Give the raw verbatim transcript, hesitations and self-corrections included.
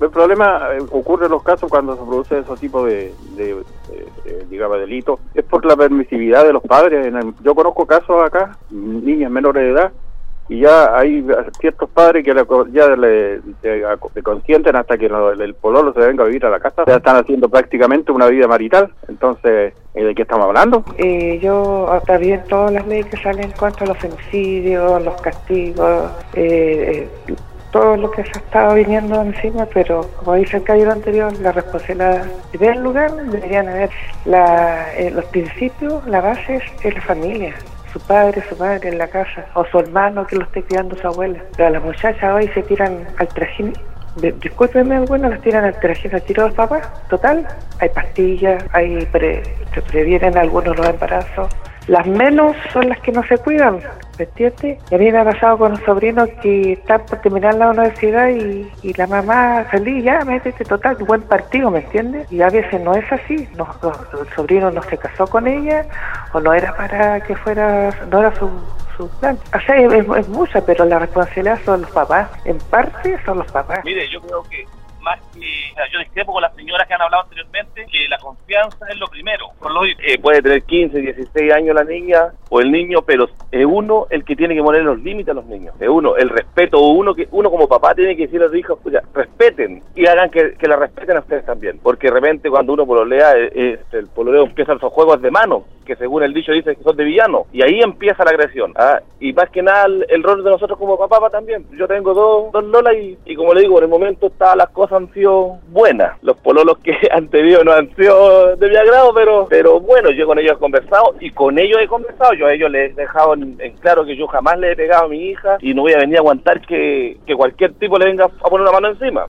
El problema eh, ocurre en los casos cuando se produce ese tipo de, de, de, de digamos, delitos, es por la permisividad de los padres. En el, yo conozco casos acá, niñas menores de edad, y ya hay ciertos padres que le, ya le, le, le consienten hasta que lo, el pololo se venga a vivir a la casa, ya están haciendo prácticamente una vida marital. Entonces, ¿de qué estamos hablando? Eh, yo está bien todas las leyes que salen contra los femicidios, los castigos, eh, eh, todo lo que se ha estado viniendo encima, pero como dice el caballero anterior, la responsabilidad del lugar deberían haber la, eh, los principios, la base es la familia. Su padre, su madre en la casa, o su hermano que lo esté criando su abuela. Pero las muchachas hoy se tiran al trajín, discúlpenme, bueno, las tiran al trajín, al tiro de los papás. Total, hay pastillas, hay pre, se previenen algunos los embarazos. Las menos son las que no se cuidan, ¿me entiendes? Y a mí me ha pasado con un sobrino que está por terminar la universidad y, y la mamá feliz, ya, métete, total, buen partido, ¿me entiendes? Y a veces no es así, no, no, el sobrino no se casó con ella, o no era para que fuera, no era su, su plan. O sea, es, es mucha, pero la responsabilidad son los papás, en parte son los papás. Mire, yo creo que más que, o sea, yo discrepo con las señoras que han hablado anteriormente, que la confianza es lo primero. Por lo eh, puede tener quince, dieciséis años la niña o el niño, pero es uno el que tiene que poner los límites a los niños. Es uno, el respeto, uno que uno como papá tiene que decirle a los hijos, escucha, respeten y hagan que, que la respeten a ustedes también. Porque de repente cuando uno pololea, eh, el pololeo empiezan esos juegos de manos, que según el dicho dice que son de villano, y ahí empieza la agresión. ¿ah? Y más que nada el, el rol de nosotros como papá también. Yo tengo dos, dos lolas y, y como le digo, en el momento está, las cosas han sido buenas. Los pololos que han tenido no han sido de mi agrado, pero pero bueno, yo con ellos he conversado y con ellos he conversado. Yo a ellos les he dejado en, en claro que yo jamás le he pegado a mi hija y no voy a venir a aguantar que, que cualquier tipo le venga a poner una mano encima.